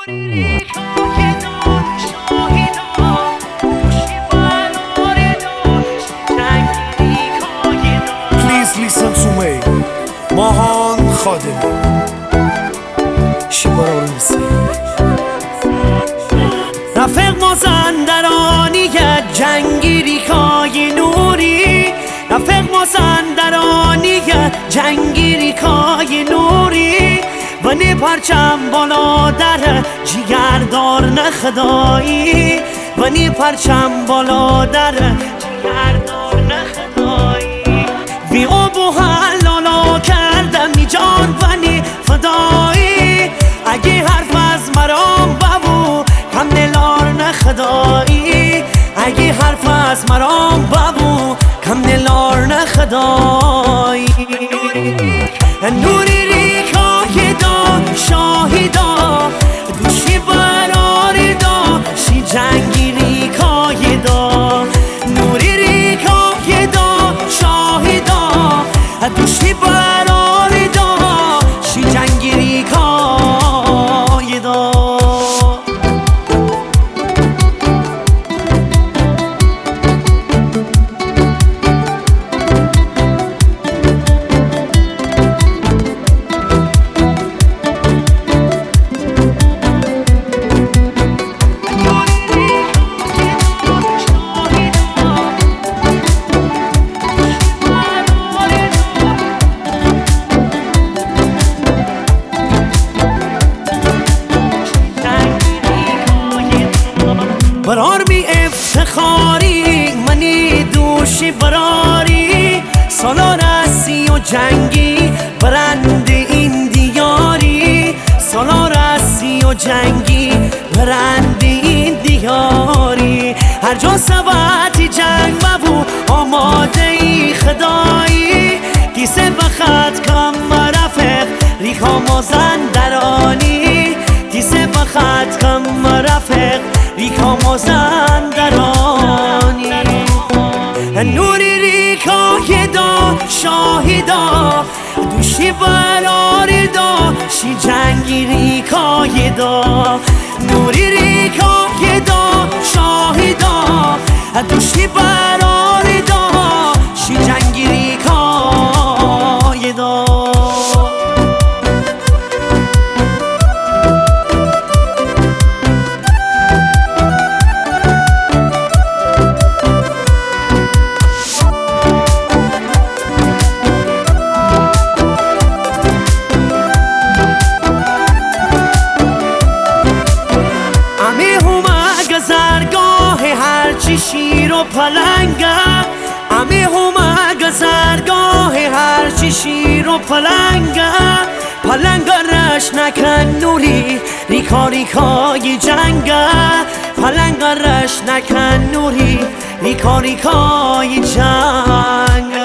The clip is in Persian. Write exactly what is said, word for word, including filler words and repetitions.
Please listen to me. ماهان خادمی شیبارا برمیسی رفق مازندرانی جنگیری کای نوری رفق مازندرانی جنگیری کای نوری ونی پرچم بالا در جیگردار نخدایی ونی پرچم بالا در جیگردار نخدایی وی آبو حلالا کردم می جان ونی فدایی اگه حرف از مرام ببو کم نلار نخدایی اگه حرف از مرام ببو کم نلار نخدایی نوری ریکای دا شاهی دا دوشی براری دا شی جنگی ریکای دا نوری ریکای دا شاهی دا دوشی براری دا شی جنگی ریکای دا برار می افتخاری منی دوشی براری سالار اسی و جنگی برند این دیاری سالار اسی و جنگی برند این دیاری هر جا سبتی جنگ ببو آماده ای خدایی دیسه بخط کم رفق ریخا مازندرانی دیسه بخط کم رفق ریکا مازندرانی نوری ریکای دا شاهی دا دوشی براری دا شی جنگی ریکای دا نوری ریکای دا شاهی دا دوشی براری دا شی جنگی ریکای دا شیر و پلنگه امی همه گذرگاه هرچی شیر و پلنگه پلنگه رش نکن نوری ریکا ریکای جنگه پلنگه رش نکن نوری ریکا ریکای جنگه